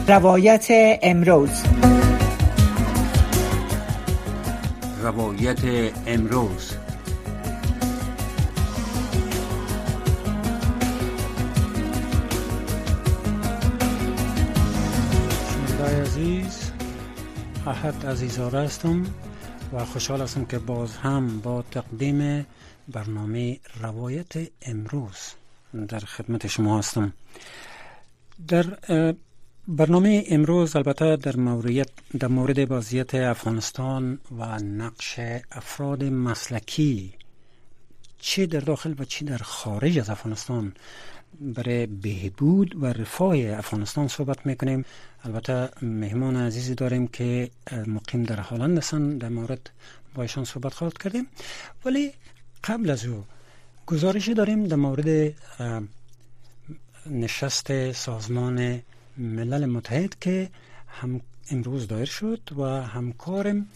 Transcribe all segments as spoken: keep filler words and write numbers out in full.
روایت امروز. روایت امروز. شنونده‌های عزیز، احد عزیزاده هستم و خوشحال هستم که باز هم با تقدیم برنامه روایت امروز در خدمت شما هستم. در برنامه امروز البته در مورد در مورد وضعیت افغانستان و نقش افراد مسلکی چه در داخل و چه در خارج از افغانستان برای بهبود و رفاه افغانستان صحبت میکنیم. البته مهمان عزیزی داریم که مقیم در هلند هستند، در مورد با ایشان صحبت خواهد کردیم. ولی قبل از او گزارشی داریم در مورد نشست سازمان ملل متحد که هم امروز دایر شد و همکارم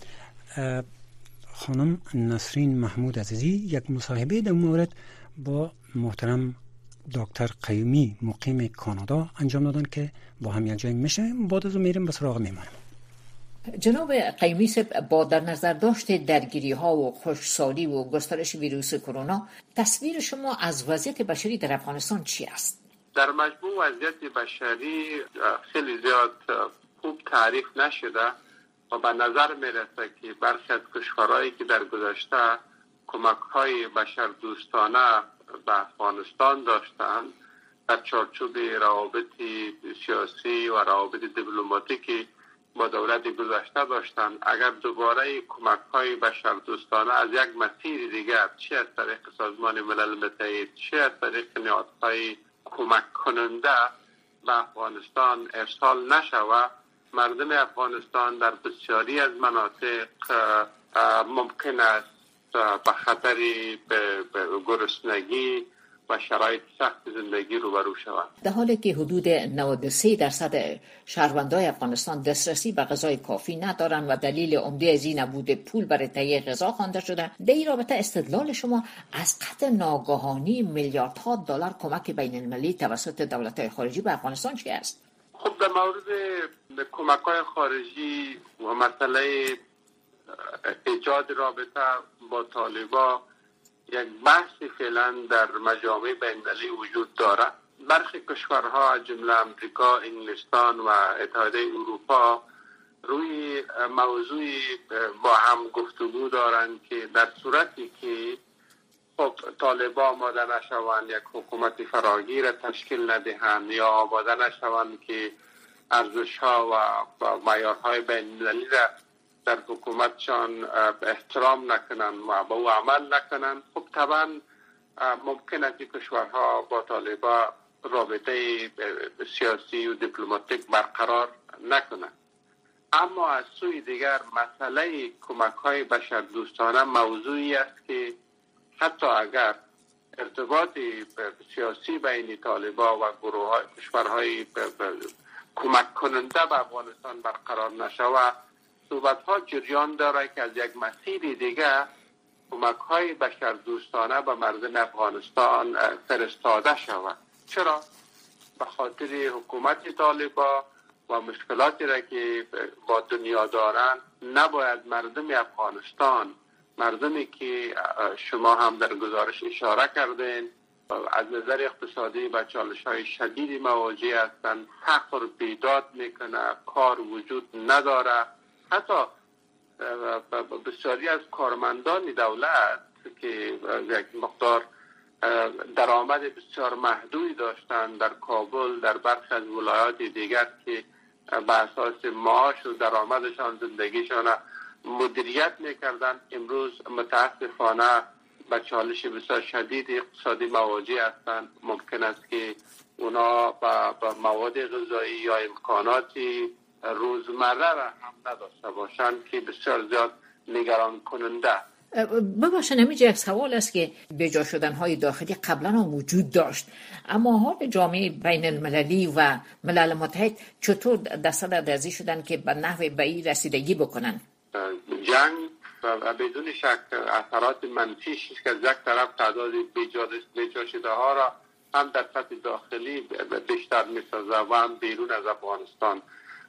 خانم نسرین محمود عزیزی یک مصاحبه در مورد با محترم دکتر قیومی مقیم کانادا انجام دادن که با هم یک جای میشیم. بعد از اون میریم به سراغ میمانیم. جناب قیومی صاحب، با در نظر داشت درگیری ها و خشکسالی و گسترش ویروس کرونا، تصویر شما از وضعیت بشری در افغانستان چی است؟ در مجموع وضعیت بشری خیلی زیاد خوب تعریف نشده و به نظر میرسه که برخی از کشورهایی که در گذشته کمک‌های بشردوستانه به افغانستان داشتند در چارچوب روابط سیاسی و روابط دیپلماتیکی با دولت گذشته داشتند، اگر دوباره کمک‌های بشردوستانه از یک مسیر دیگر، چه از طریق سازمان ملل متحد چه از طریق نهادهای کمک کننده به افغانستان ارسال نشود، مردم افغانستان در بسیاری از مناطق ممکن است به خطری به گرسنگی و شرایط سخت زندگی روبرو شوند. در حالی که حدود نود و سه درصد شهروندان افغانستان دسترسی به غذای کافی ندارند و دلیل عمده از این نبود پول برای تهیه غذا خوانده شده، در این رابطه استدلال شما از قطع ناگهانی میلیاردها دلار کمک بین المللی توسط دولت‌های خارجی به افغانستان چی است؟ خب در مورد کمک‌های خارجی و مسئله ایجاد رابطه با طالبان یک بحثی فعلا در مجامع بین‌المللی وجود دارد. برخی کشورها از جمله امریکا، انگلستان و اتحادیه اروپا روی موضوعی با هم گفتگو دارند که در صورتی که خب طالبان آماده نشوند یک حکومت فراگیر را تشکیل ندهند یا آماده نشوند که ارزش‌ها و معیارهای بین‌المللی را در حکومتشان احترام نکنن و با او عمل نکنن، خب طبعا ممکن است که کشورها با طالبان رابطه سیاسی و دیپلماتیک برقرار نکنند. اما از سوی دیگر مسئله کمک‌های بشردوستانه موضوعی است که حتی اگر ارتباط سیاسی بین طالبان و گروه‌های کشورهای کمک کننده به افغانستان برقرار نشود، صحبت‌ها جریان داره که از یک مسیر دیگه کمک‌های بشردوستانه به مردم افغانستان فرستاده شود. چرا؟ به خاطر حکومت طالبان و مشکلاتی را که با دنیا دارند نباید مردم افغانستان، مردمی که شما هم در گزارش اشاره کردین از نظر اقتصادی با چالش‌های شدیدی مواجه هستند، فقر بیداد میکنه، کار وجود نداره. حتی بسیاری از کارمندان دولت که یک مقدار درآمد بسیار محدودی داشتند در کابل، در برخی از ولایات دیگر که به اساس معاش و درآمدشان زندگیشان مدیریت میکردن، امروز متاسفانه به چالش بسیار شدید اقتصادی مواجه هستند. ممکن است که اونا با مواد غذایی یا امکاناتی روزمره را هم نداشته باشند که بسیار زیاد نگران کننده. ببخشید، نمیشه یک سوال است که بجا شدن‌های داخلی قبلا هم وجود داشت، اما حال جامعه بین المللی و ملل متحد چطور دست در دستی شدن که به نحو به این رسیدگی بکنن؟ جنگ و بدون شک اثرات منفیش که از یک طرف تعداد بجا شده ها را هم در سطح داخلی بیشتر می‌سازه و هم بیرون از افغانستان.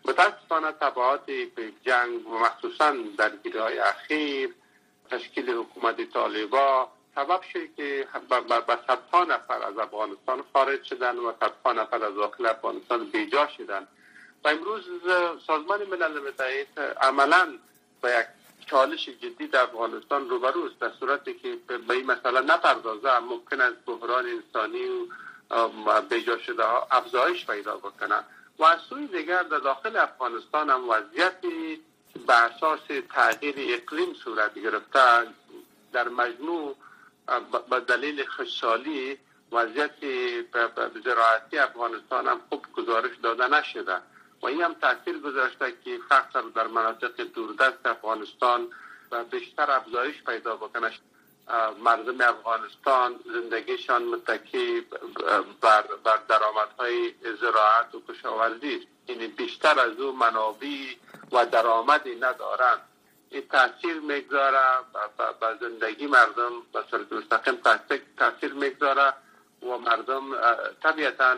متاسفانه تبعات جنگ و مخصوصا درگیری‌های اخیر تشکیل حکومت طالبان سبب شد که به صدها نفر از افغانستان خارج شدن و صدها نفر از داخل افغانستان بیجا شدن و امروز سازمان ملل متحد عملاً با یک چالش جدی در افغانستان روبرو است، در صورتی که به این مسئله نپردازه ممکن است بحران انسانی و بیجا شده ها افزایش پیدا بکنه و از سوی دیگر در داخل افغانستان هم وضعیتی به اساس تغییر اقلیم صورت گرفته. در مجموع به دلیل خشکسالی وضعیت زراعتی افغانستان هم خوب گزارش داده نشده و این هم تاثیر گذاشته که فقر در مناطق دوردست افغانستان بیشتر افزایش پیدا بکنه. مردم افغانستان زندگیشان متکی بر, بر درآمدهای زراعت و کشاورزی است، یعنی بیشتر از او منابع و درآمدی ندارند. این تاثیر میگذاره به زندگی مردم به صورت مستقیم تاثیر میگذاره و مردم طبیعتاً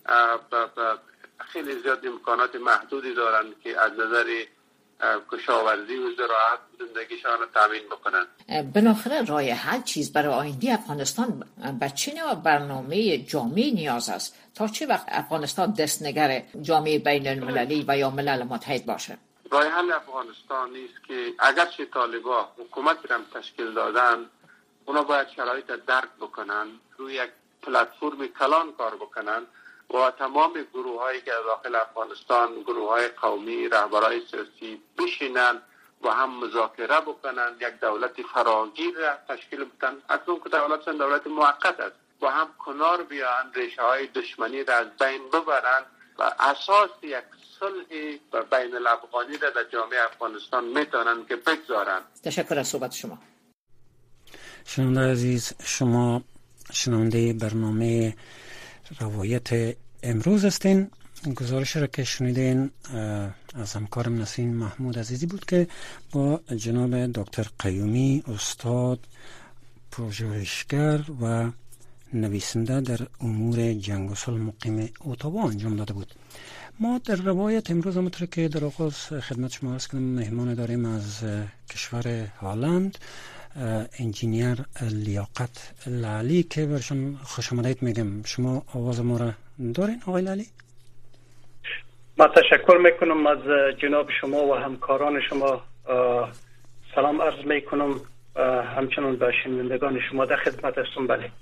خیلی زیاد امکانات محدودی دارند که از نظر کشاورزی و زراعت زندگیشان رو تامین بکنند. بالاخره راه حل چیز برای آینده افغانستان به چه نوع برنامه جامعی نیاز است تا چه وقت افغانستان دستنگر جامعه بین المللی و یا ملل متحد باشه؟ راه حل افغانستان نیست که اگرچه طالبان حکومت را تشکیل دادن، اونا باید شرایط درک بکنن، روی یک پلتفرم کلان کار بکنن و تمام گروه هایی که داخل افغانستان، گروه های قومی، رهبرای سیاسی بشینن و هم مذاکره بکنن، یک دولت فراگیر را تشکیل بدن. اصلا که دولت دولت موقت است و هم کنار بیان، ریشه های دشمنی را از بین ببرن و اساس یک صلح بین الافغانی را در جامعه افغانستان میتونن که بگذارن. تشکر از صحبت شما. شنونده عزیز، شما شنونده برنامه روایت امروز هستین. گزارش را که شنیدین از همکارم نسیم محمود عزیزی بود که با جناب دکتر قیومی، استاد پژوهشگر و نویسنده در امور جنگ و صلح مقیم اتاوا انجام داده بود. ما در روایت امروز همونطور که در آغاز خدمت شما عرض کردم مهمان داریم از کشور هلند، انجینیر لیاقت لالی که برشون خوش آمدید میگم. شما آواز ما را دارین آقای لالی؟ ما تشکر میکنم از جناب شما و همکاران شما، سلام عرض میکنم، همچنان به شنوندگان شما در خدمت هستم. بله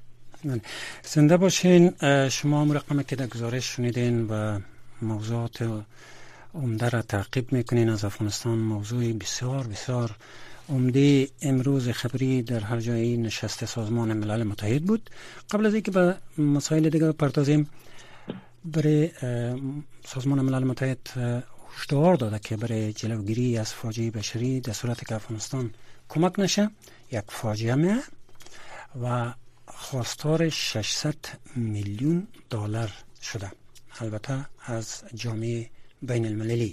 زنده باشین. شما هم رقمی که در گزارش شنیدین و موضوعات عمده را تعقیب میکنین از افغانستان، موضوع بسیار بسیار عمده امروز خبری در هر جای نشست سازمان ملل متحد بود. قبل از اینکه به مسائل دیگه بپردازیم، برای سازمان ملل متحد هشدار داده که برای جلوگیری از فاجعه بشری در صورتی که افغانستان کمک نشه یک فاجعه میه و خواستار ششصد میلیون دلار شده، البته از جامعه بین المللی.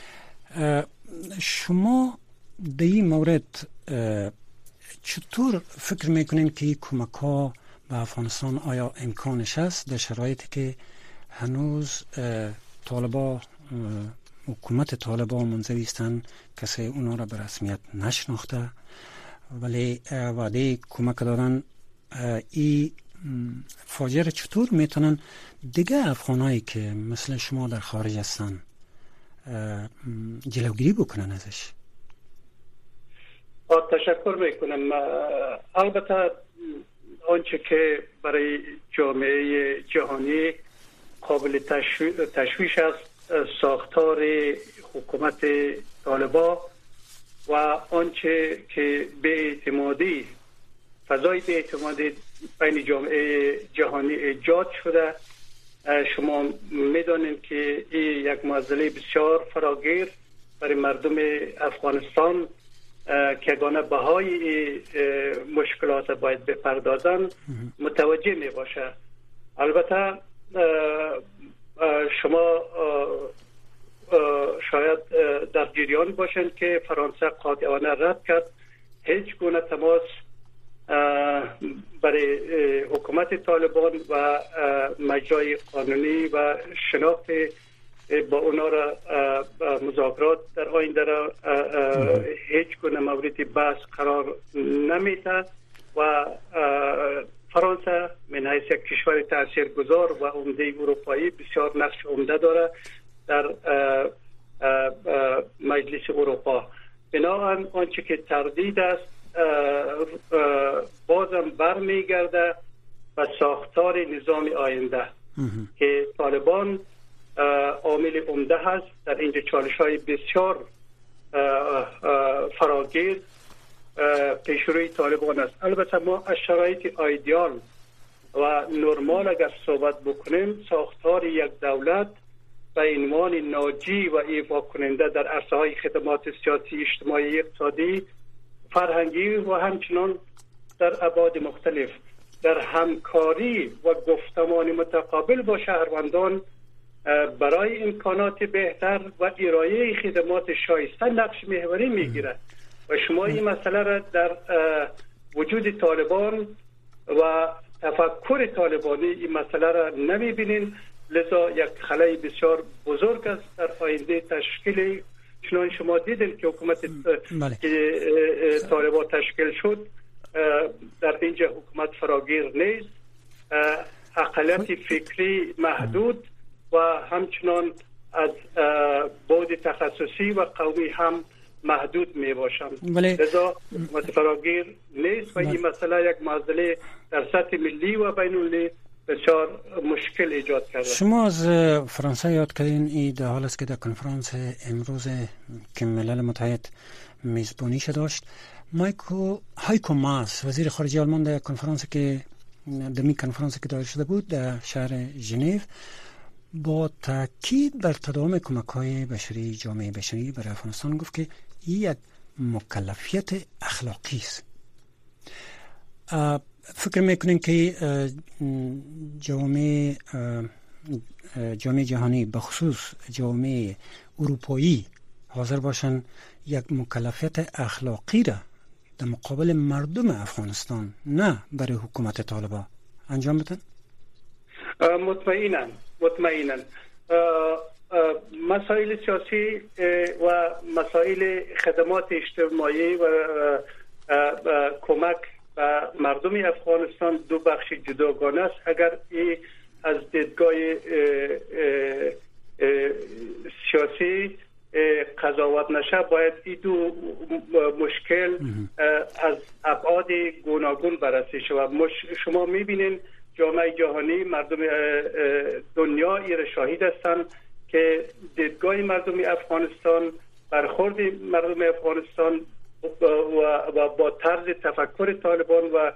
شما در این مورد چطور فکر میکنین که کمک ها به افغانستان آیا امکانش هست در شرایطی که هنوز طالبان، حکومت طالبان منزوی هستند، کسی اونا را به رسمیت نشناخته ولی وعده کمک دادن، این فاجعه را چطور میتونن دیگه افغانایی که مثل شما در خارج هستن جلوگیری بکنن ازش؟ تشکر میکنم. البته آنچه که برای جامعه جهانی قابل تشویش است ساختار حکومت طالبان و آنچه که بی‌اعتمادی، فضای بی‌اعتمادی بین جامعه جهانی ایجاد شده. شما میدانید که این یک معضله بسیار فراگیر برای مردم افغانستان که گانه بهای مشکلات باید بپردازن متوجه می باشه. البته شما شاید در جریان باشند که فرانسه قاطعانه رد کرد هیچ گونه تماس برای حکومت طالبان و مجرای قانونی و شناخت با اونا را مذاکرات در آینده را هیچ گونه مورد بحث قرار نمیده و فرانسه من حیث یک کشور تاثیرگذار و عمده اروپایی بسیار نقش عمده داره در مجلس اروپا. بنابراین آنچه که تردید است بازم برمیگرده و ساختار نظام آینده که طالبان عامل عمده هست در اینجا. چالش های بسیار فراگیر پیش روی طالبان است. البته ما از شرایط ایدئال و نرمال اگر صحبت بکنیم، ساختار یک دولت به عنوان ناجی و ایفا کننده در عرصه های خدمات سیاسی، اجتماعی، اقتصادی، فرهنگی و همچنان در ابعاد مختلف در همکاری و گفتمان متقابل با شهروندان برای امکانات بهتر و ارائه خدمات شایسته نقش محوری میگیرد و شما این مسئله را در وجود طالبان و تفکر طالبانی این مسئله را نمیبینین. لذا یک خلای بسیار بزرگ است در آینده تشکیل. چنان شما دیدین که حکومت که طالبان تشکیل شد در اینجا حکومت فراگیر نیست، اقلیت فکری محدود و همچنان از بعد تخصصی و قومی هم محدود می باشند. لذا حکومت فراگیر نیست و این مسئله یک معضله در سطح ملی و بین المللی بسیار مشکل ایجاد کرده. شما از فرانسه یاد کردین، این در حال است که در کنفرانس امروز که ملل متحد میزبانی شده داشت، مایکو هایکو ماس وزیر خارجه آلمان در کنفرانس که دمی کنفرانس که دایر شده بود در شهر ژنو با تاکید بر تداوم کمک‌های بشری جامعه بشری برای افغانستان گفت که این یک مکلفیت اخلاقی است. فکر میکنین که جامعه جامعه جهانی به خصوص جامعه اروپایی حاضر باشن یک مکلفیت اخلاقی را در مقابل مردم افغانستان، نه برای حکومت طالبان، انجام بدن؟ مطمئنا مطمئنا مسائل سیاسی و مسائل خدمات اجتماعی و کمک به مردم افغانستان دو بخش جداگانه است. اگر این از دیدگاه سیاسی قضاوت نشه، باید این دو مشکل از ابعاد گوناگون بررسی شود. شما میبینین جامعه جهانی، مردم دنیا ایره شاهد هستند که دیدگاه مردم افغانستان، برخورد مردم افغانستان و با طرز تفکر طالبان و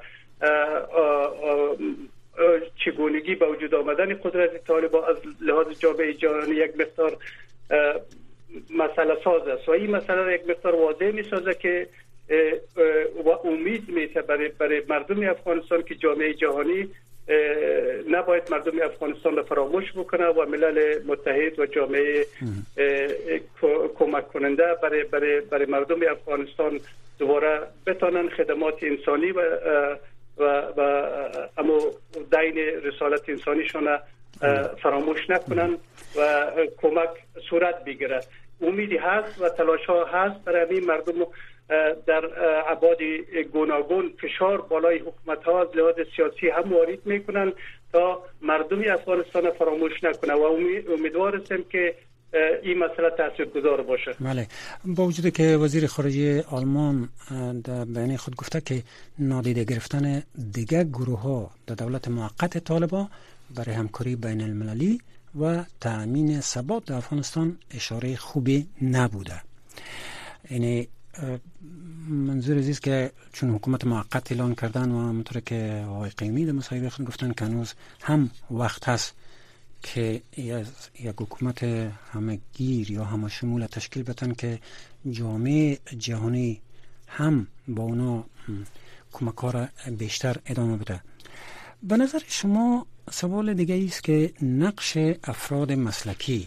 چگونگی به وجود آمدن قدرت طالبان از لحاظ جامعه جهانی یک مقدار مسئله ساز است و این مسئله را یک مقدار واضح می سازه که و امید میده برای, برای مردم افغانستان که جامعه جهانی نباید مردم افغانستان را فراموش بکنه و ملل متحد و جامعه کمک کننده برای, برای, برای مردم افغانستان دوباره بتانن خدمات انسانی و و, و اما دین رسالت انسانیشون فراموش نکنن و کمک صورت بگیره. امیدی هست و تلاش ها هست برای همین مردم در ابعاد گوناگون فشار بالای حکومت ها از لحاظ سیاسی هم وارد میکنن تا مردم افغانستان فراموش نکنه و امیدوار هستیم که این مسئله تاثیرگذار باشه. بله، با وجود که وزیر خارجه آلمان در بیان خود گفته که نادیده گرفتن دیگر گروه ها در دولت موقت طالبان برای همکاری بین المللی و تأمین ثبات در افغانستان اشاره خوبی نبوده. یعنی منظور عزیز که چون حکومت موقت اعلان کردن و همونطور که آقای قیمی در مصاحبه خود گفتن که هنوز هم وقت هست که یک حکومت همگیر یا همه شمول تشکیل بدن که جامعه جهانی هم با اونا کمک ها را بیشتر ادامه بده. به نظر شما سوال دیگه است که نقش افراد مسلکی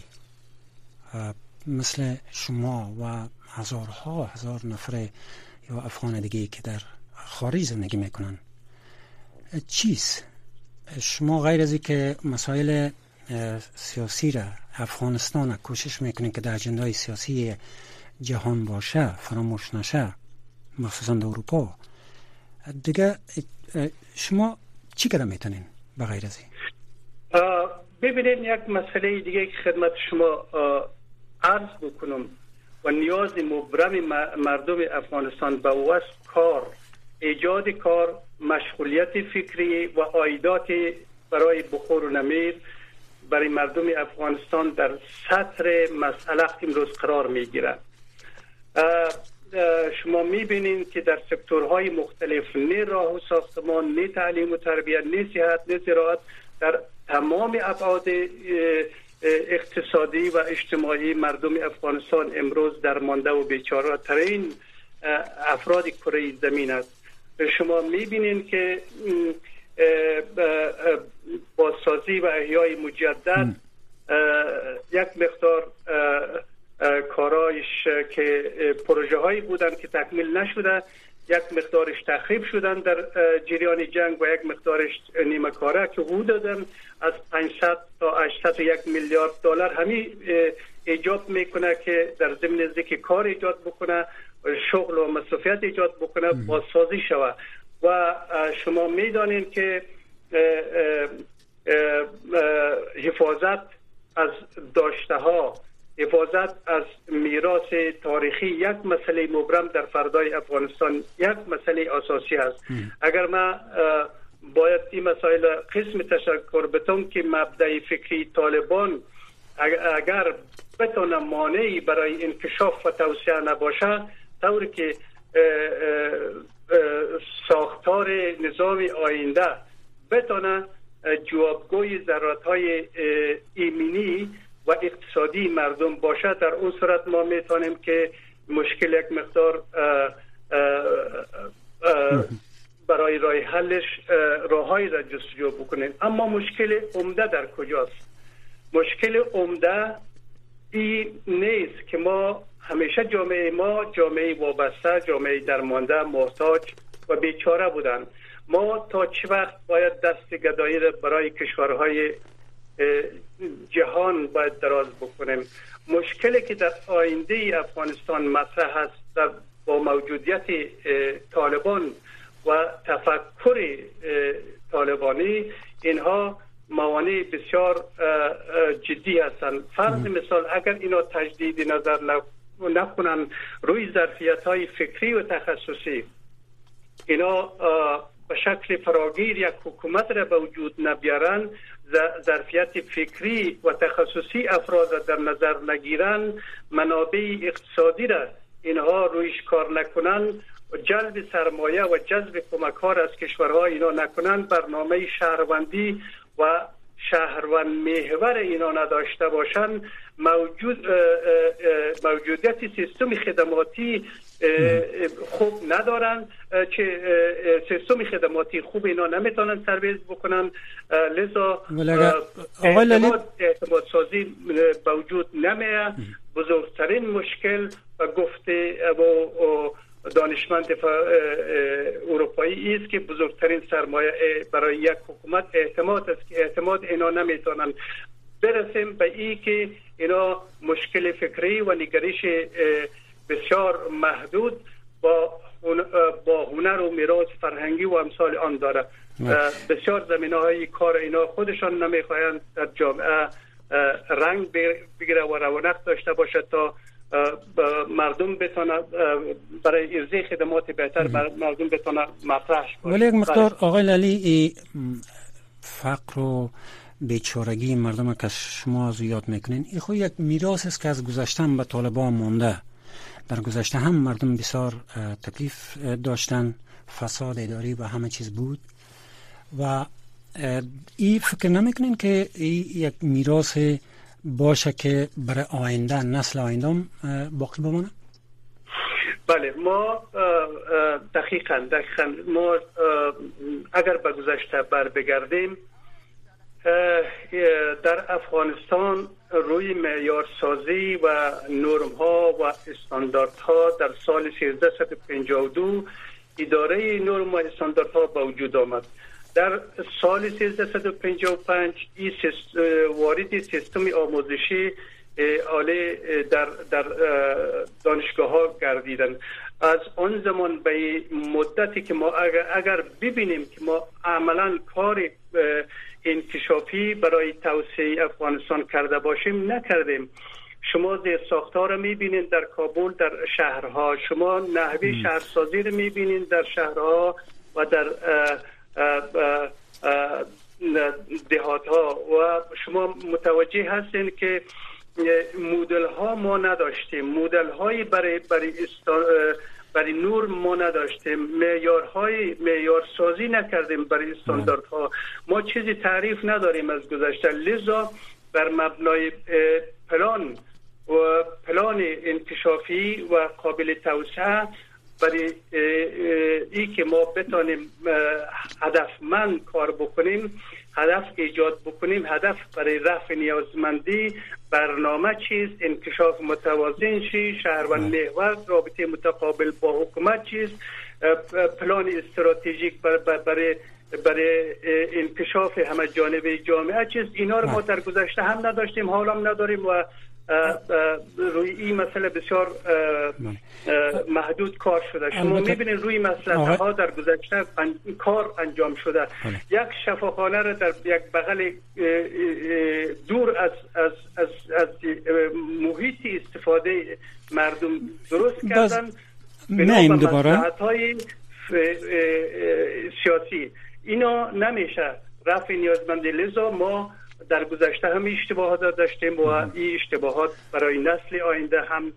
مثل شما و هزارها هزار نفر یا افغان دیگه که در خارج زندگی میکنن چیست؟ شما غیر از این که مسائل سیاسی را افغانستان کوشش میکنین که در اجندای سیاسی جهان باشه، فراموش نشه، مخصوصا در اروپا، دیگه شما چی کار میتونین به غیر از این؟ ببینید یک مسئله دیگه که خدمت شما عرض بکنم و نیاز مبرم مردم افغانستان به وسط کار، ایجاد کار، مشغولیت فکری و عایدات برای بخور و نمیر برای مردم افغانستان در سطر مسئله امروز قرار میگیرد. شما میبینید که در سکتورهای مختلف، نه راه و ساختمان، نه تعلیم و تربیت، نه صحت، نه زراعت، در تمام ابعاد اقتصادی و اجتماعی مردم افغانستان امروز درمانده و بیچاره ترین افراد کره زمین است. شما میبینید که بازسازی و احیای مجدد یک مقدار کارایش که پروژه هایی بودن که تکمیل نشده، یک مقدارش تخریب شدن در جریان جنگ و یک مقدارش نیمه کاره که حدود دادن از پانصد تا هشتصد و یک میلیارد دلار همین ایجاب میکنه که در ضمن ذکر کار ایجاد بکنه، شغل و مصرفیت ایجاد بکنه، بازسازی شود. و شما میدانید که حفاظت از داشته ها، حفاظت از میراث تاریخی یک مسئله مبرم در فردای افغانستان، یک مسئله اساسی است. اگر ما باید این مسائل قسم تشکر بتون که مبدأ فکری طالبان اگر بتونه مانعی برای انکشاف و توسعه نباشه، طوری که ساختار نظام آینده بتونه جوابگوی ضرورت‌های ایمنی و اقتصادی مردم باشد، در اون صورت ما میتونیم که مشکل یک مقدار برای راه حلش راههایی را جستجو بکنیم. اما مشکل عمده در کجاست؟ مشکل عمده این نیست که ما همیشه جامعه ما جامعه وابسته، جامعه درمانده، محتاج و بیچاره بودن. ما تا چه وقت باید دست گدایی را برای کشورهای جهان باید دراز بکنیم؟ مشکلی که در آینده افغانستان مطرح است در با موجودیت طالبان و تفکر طالبانی، اینها موانع بسیار جدی هستند. فرض مثال اگر اینا تجدید نظر نکنن روی ظرفیت‌های فکری و تخصصی، اینا به شکل فراگیر یک حکومت را به وجود نبیارن، ظرفیت فکری و تخصصی افراد را در نظر نگیرن، منابع اقتصادی را اینها رویش کار نکنن، جلب سرمایه و جذب کمک‌ها از کشورها اینا نکنن، برنامه شهروندی و شهروند محور اینا نداشته باشن، موجود موجودیت سیستم خدماتی خوب ندارن، که سیستم خدماتی خوب اینا نمیتونن سرویس بکنن، لذا اعتماد, اعتماد سازی به وجود نمیه. بزرگترین مشکل و گفته و دانشمند اروپایی است که بزرگترین سرمایه برای یک حکومت اعتماد است، که اعتماد اینا نمیتونن. برسیم به این که اینا مشکل فکری و نگرش بسیار محدود با با هنر و میراث فرهنگی و امثال آن داره. بسیار زمینه‌های کار اینا خودشان نمیخواهند در جامعه رنگ بگیره و رونق داشته باشه تا مردم بتونه برای ارزای خدمات بهتر مردم بتونه مطرح باشه. ولی یک مقدار آقای لالی فقر و بیچارگی مردم که شما از یاد میکنین، این خود یک میراث است که از گذشته به طالبان مونده. در گذشته هم مردم بسیار تکلیف داشتن، فساد اداری و همه چیز بود و این فکر نمیکنین که این یک میراث باشه که برای آینده، نسل آینده باقی بمانه؟ بله، ما دقیقاً دقیقاً ما اگر به گذشته بر بگردیم، در افغانستان روی معیارسازی و نرم ها و استانداردها در سال سیزده پنجاه و دو اداره نرم و استانداردها به وجود آمد. در سال سیزده و پنجاه و پنج این وارد سیستم آموزشی عالی در در دانشگاه ها گردیدن. از آن زمان به مدتی که ما اگر, اگر ببینیم که ما عملا کار انکشافی برای توسعه افغانستان کرده باشیم نکردیم. شما زیر ساختار رو میبینید در کابل، در شهرها، شما نحوه شهرسازی رو میبینید در شهرها و در دهات ها و شما متوجه هستین که مدل ها ما نداشتیم، مدل های برای برای برای نور ما نداشتیم، معیارهای معیار سازی نکردیم برای استانداردها. ما چیزی تعریف نداریم از گذشته، لذا بر مبنای پلان و پلان انکشافی و قابل توسعه برای ای که ما بتانیم هدفمند کار بکنیم، هدف ایجاد بکنیم، هدف برای رفع نیازمندی، برنامه چیست، انکشاف متوازن چیست، شهروند محور، رابطه متقابل با حکومت چیست، پلان استراتژیک برای برای برای انکشاف همه جانبه جامعه چیست. اینا رو ما در گذشته هم نداشتیم، حالا هم نداریم و روی این مسئله بسیار محدود کار شده. شما میبینید روی مسئله ها در گذشته کار انجام شده. یک شفاخانه را در یک بغل دور از از از, از محیط استفاده مردم درست کردن بنا به مصلحت‌های سیاسی. اینا نمیشه رفع نیازمندی. لذا ما در گذشته هم اشتباهات داشتیم و این اشتباهات برای نسل آینده هم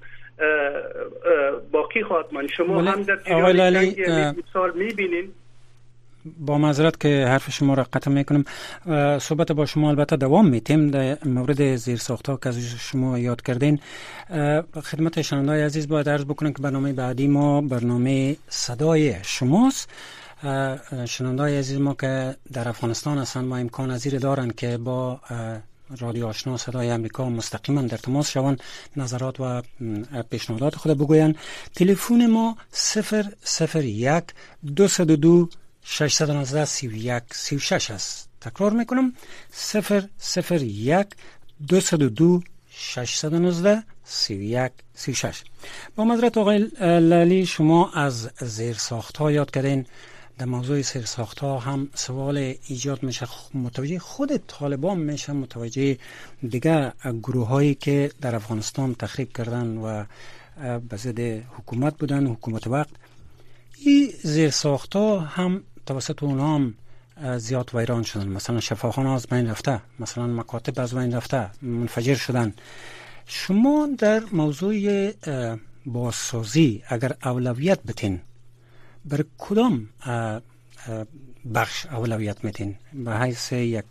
باقی خواهد ماند. شما هم در جریان مثال میبینین. با معذرت که حرف شما را قطع میکنم، صحبت با شما البته دوام میتیم در مورد زیرساخت‌ها که از شما یاد کردین. خدمت شنونده‌های عزیز باید عرض بکنم که برنامه بعدی ما برنامه صدای شماست. شنونده‌های عزیز ما که در افغانستان هستند ما امکان پذیر دارند که با رادیو آشنا صدای امریکا مستقیما در تماس شوند، نظرات و پیشنهادات خود بگویند. تلفن ما صفر صفر یک دو صد و دو ششصد و نوزده سی و یک سی و شش است. تکرار میکنم صفر صفر یک دو صد و دو ششصد و نوزده سی و یک سی و شش. با معذرت آقای لالی، شما از زیرساخت‌ها یاد کردین. در موضوع زیرساخت‌ها هم سوال ایجاد میشه، متوجه خود طالبان میشه، متوجه دیگه گروه‌هایی که در افغانستان تخریب کردن و به ضد حکومت بودن، حکومت وقت. این زیرساخت‌ها هم توسط اونها هم زیاد ویران شدن. مثلا شفاخانه از بین رفته، مثلا مکاتب از بین رفته، منفجر شدن. شما در موضوع بازسازی اگر اولویت بتین، بر کدام بخش اولویت میتین به حیث یک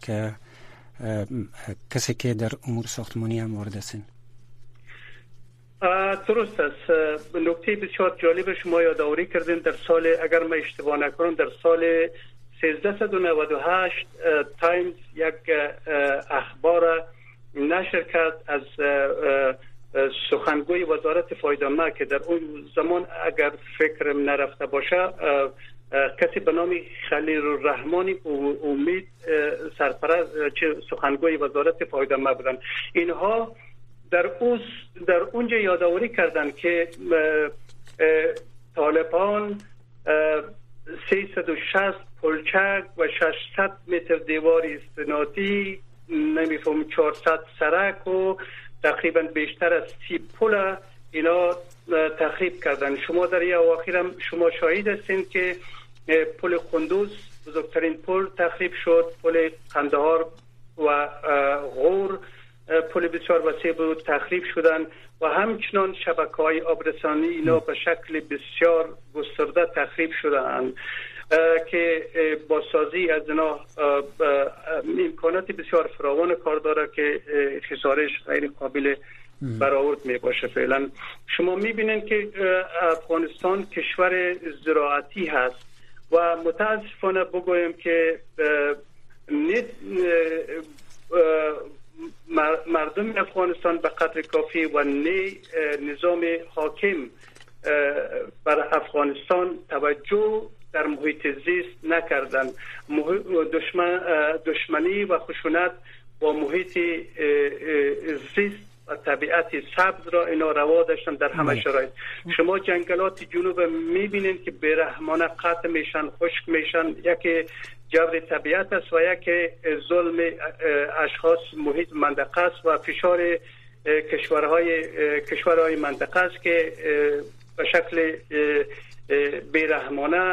کسی که در امور ساختمانی هم وارد هستین؟ درست است. نکته بسیار جالب شما یادآوری کردین. در سال، اگر من اشتباه نکنم، در سال سیزده و نود و هشت تایمز یک اخبار نشر کرد از سخنگوی وزارت فایده‌مند که در اون زمان اگر فکرم نرفته باشه کسی به نام خلیل الرحمن امید سرپرست سخنگوی وزارت فایده‌مند بودن. اینها در اوز در اونجا یادآوری کردن که طالبان سیصد و شصت پلچک و ششصد متر دیوار استنادی، نمیفهم چهارصد سرک و تقریبا بیشتر از سی پل اینا تخریب کردن. شما در این اواخر هم شما شاهد هستین که پل قندوز بزرگترین پل تخریب شد، پل قندهار و غور پل بسیار وسیع بود تخریب شدن و همچنان شبکه‌های آبرسانی اینا به شکل بسیار گسترده تخریب شدند که با سازی از اینا امکانات بسیار فراوان کار داره که خسارش غیر قابل برآورد می باشه. فعلا شما میبینید که افغانستان کشور زراعتی هست و متاسفانه بگویم که مردم افغانستان به قدر کافی و نه نظام حاکم بر افغانستان توجه در محیط زیست نکردن. دشمن دشمنی و خشونت با محیط زیست و طبیعت سبز را اینا روا داشتن در همه شرایط. شما جنگلات جنوب میبینید که بیرحمانه قطع میشن، خشک میشن. یکی جبر طبیعت است و یکی ظلم اشخاص محیط منطقه است و فشار کشورهای کشورهای منطقه است که به شکل بیرحمانه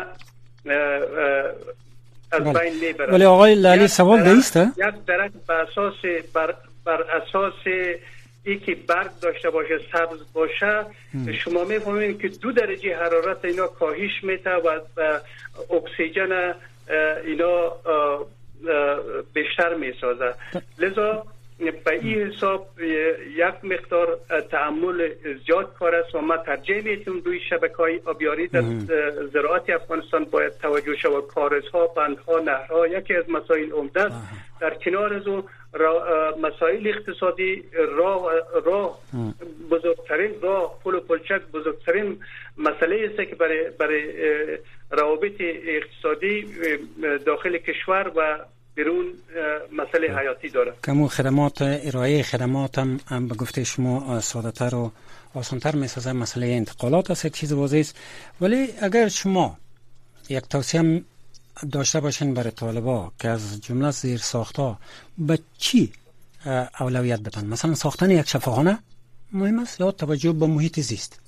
از بین میبرند. ولی آقای لالی سوال دیست یک درخت بر اساس بر, بر اساس ای که برگ داشته باشه، سبز باشه، شما میفهمید که دو درجه حرارت اینا کاهش میده و اکسیژن اینا بیشتر میسازه. لذا به این حساب یک مقدار تعامل زیاد کار است و ما ترجیح میتونم روی شبکه‌های آبیاری در زراعت افغانستان باید توجه شود. کارزها، بندها، نهرها یکی از مسائل عمده است. در کنار از اون مسائل اقتصادی راه راه بزرگترین راه پل و پلچک بزرگترین مسئله است که برای برای روابط اقتصادی داخل کشور و بیرون مسئله حیاتی داره. کمو خدمات ارائه خدمات هم به گفته شما ساده‌تر و آسان‌تر می‌سازه. مسئله انتقالات است یک چیز واضح است. ولی اگر شما یک توصیه داشته باشین برای طالبا که از جمله زیر ساختها به چی اولویت بدن؟ مثلا ساختن یک شفاخانه مهم است یا توجه به محیط زیست؟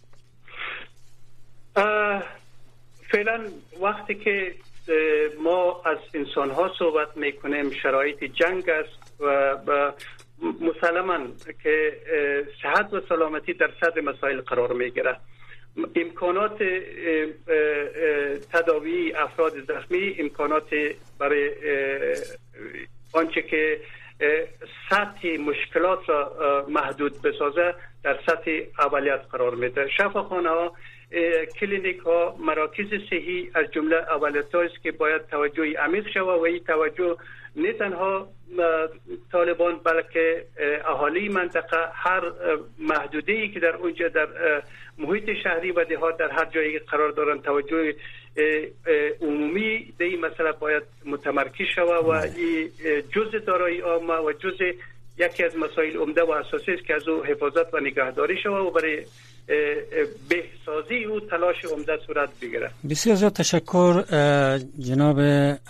فعلا وقتی که ما از انسان ها صحبت میکنیم شرایط جنگ است و مسلماً که صحت و سلامتی در صدر مسائل قرار میگیره. امکانات تداوی افراد زخمی، امکانات برای آنچه که سطح مشکلات را محدود بسازه در سطح اولیت قرار میده. شفاخانه ها، کلینیک ها، مراکز صحی از جمله اولیت است که باید توجه عمیق شود و این توجه نه تنها طالبان بلکه اهالی منطقه، هر محدوده‌ای که در اونجا در محیط شهری و دهات در هر جایی قرار دارن توجه عمومی به این مسئله باید متمرکز شود و این جزء دارایی عامه و جزء یکی از مسائل عمده و اساسی است که از او حفاظت و نگهداری شود و برای بهسازی او تلاش عمده صورت بگیره. بسیار زیاد تشکر جناب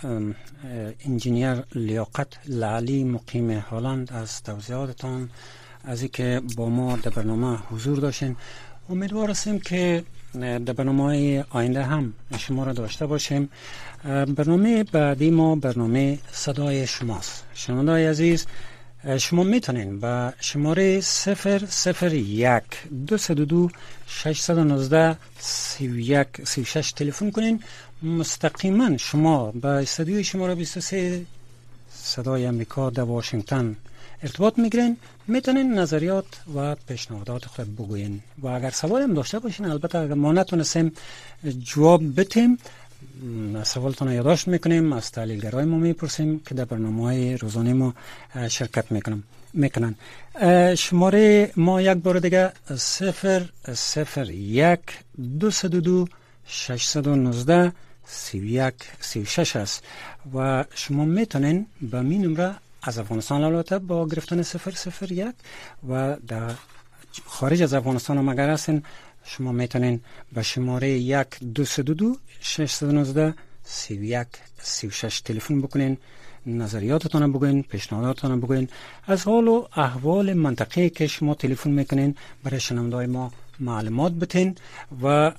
انجینیر لیاقت لالی مقیم هلند از توضیحاتتان، از اینکه با ما در برنامه حضور داشتین. امیدوار هستیم که در برنامه آینده هم شما را داشته باشیم. برنامه بعدی ما برنامه صدای شماست. شنونده‌های عزیز، شما میتونین با شماره صفر صفر یک دو دو دو شش یک نه سی و یک سی و شش تلفن کنین. مستقیما شما با استودیوی شماره بیست و سه صدای امریکا در واشنگتن ارتباط میگیرین. میتونین نظریات و پیشنهادات خود بگوین و اگر سوال هم داشته باشین، البته اگر ما نتونستیم جواب بدیم، سوالتون یادداشت میکنیم، از تحلیلگرای ما میپرسیم که در برنامه‌های روزانه ما شرکت میکنم میکنن. شماره ما یک بار دیگه صفر صفر یک دو دو دو شش یک نه سی و یک سی و شش است و شما میتونین با می نمره از افغانستان البته با گرفتن صفر صفر یک و در خارج از افغانستان هم اگر هستین شما میتونین به شماره یک دو دو دو شش یک نه سی و یک سی و شش تلفن بکنین، نظریاتتان بگوین، پیشنهاداتتان بگوین، از حال و احوال منطقه که شما تلفن میکنین برای شنونده‌های ما معلومات بتین و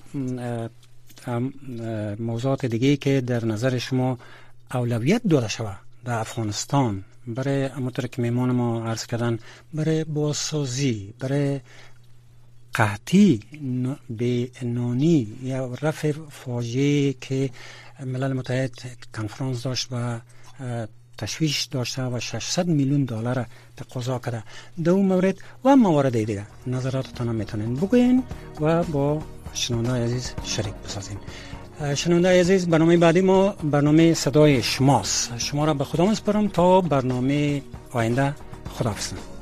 موضوعات دیگه که در نظر شما اولویت داده شود در افغانستان برای همونطور که میمان ما عرض کردن برای بازسازی، برای قحطی، به نانی یا رفع فاجعه که ملل متحد کنفرانس داشت و تشویش داشته و ششصد میلیون دلار تقاضا کرده. دو مورد و موارد دیگه نظراتتان میتونین بگوین و با شنونده عزیز شریک بسازین. شنونده عزیز، برنامه بعدی ما برنامه صدای شماست. شما را به خدا میسپارم تا برنامه آینده. خداحافظ.